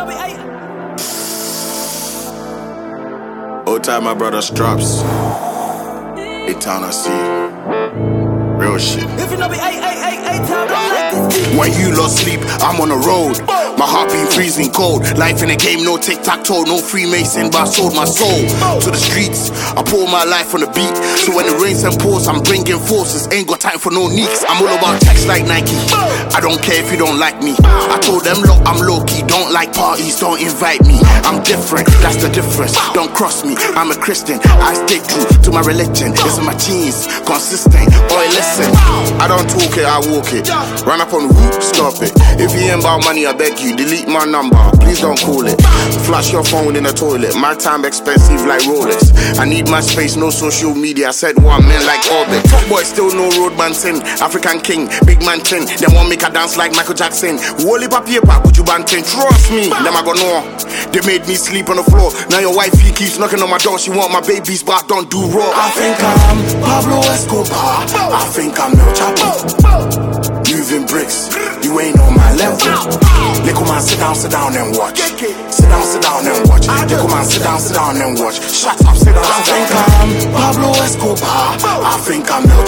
Old time my brother Straps. A-Town I see. Real shit. When you lost sleep, I'm on the road. My heart been freezing cold. Life in the game, no tic-tac-toe, no Freemason, but I sold my soul to the streets. I pour my life on the beat. So when it rains and pours, I'm bringing forces. Ain't got time for no neeks. I'm all about text like Nike. I don't care if you don't like me. I told them, look, I'm low-key. Don't like parties, don't invite me. I'm different, that's the difference. Don't cross me, I'm a Christian. I stay true to my religion. It's in my genes, consistent. Boy, listen, I don't talk it, I walk it. Run up on the roof, stop it. If you ain't about money, I beg you, delete my number. Please don't call it. Flush your phone in the toilet. My time expensive like Rolex. I need my space, no social media. I said one man like orbit. Boy, still no roadman sin. African king, big man tin. Them want make a dance like Michael Jackson. Wally paper, would you ban tin? Trust me, them I go know. They made me sleep on the floor. Now your wifey keeps knocking on my door. She want my babies, but I don't do raw. I think I'm Pablo Escobar. I think I'm El Chapo. Moving bricks, you ain't on my level. Little man, sit down and watch. Sit down and watch. Little man, sit down and watch. Shut up, sit down. I think I'm Pablo Escobar. I think I'm El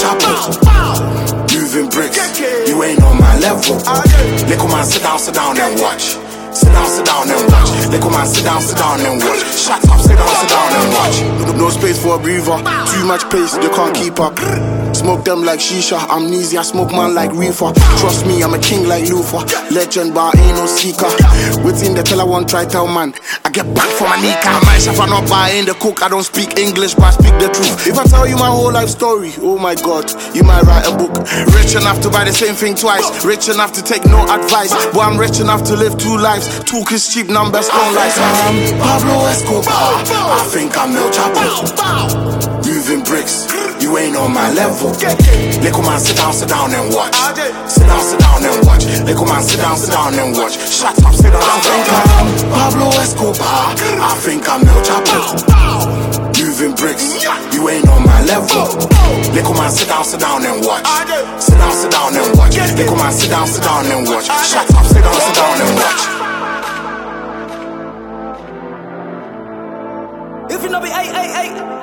Chapo. Moving bricks, you ain't on my level. Little man, sit down and watch. Sit down and watch. Little man, sit down and watch. Shut up, sit down and watch. No space for a breather. Too much pace, they can't keep up. Smoke them like shisha, amnesia, smoke man like reefer. Trust me, I'm a king like Luther. Legend, but I ain't no seeker. Within the tell I won't try tell man. I get back for my nika. Myself I not buying the cook. I don't speak English, but I speak the truth. If I tell you my whole life story, oh my God, you might write a book. Rich enough to buy the same thing twice. Rich enough to take no advice. But I'm rich enough to live two lives. Talk is cheap, numbers don't lie. I'm Pablo Escobar. I think I'm El Chapo. Moving bricks, you ain't on my level. Little man, sit down and watch. Sit down and watch. Little man, sit down and watch. Shut up, sit down. I think I'm Pablo Escobar. I think I'm El Chapo. Moving bricks, you ain't on my level. Little man, sit down and watch. Sit down and watch. Little man, sit down and watch. Shut up, sit down and watch. If you know me, ay.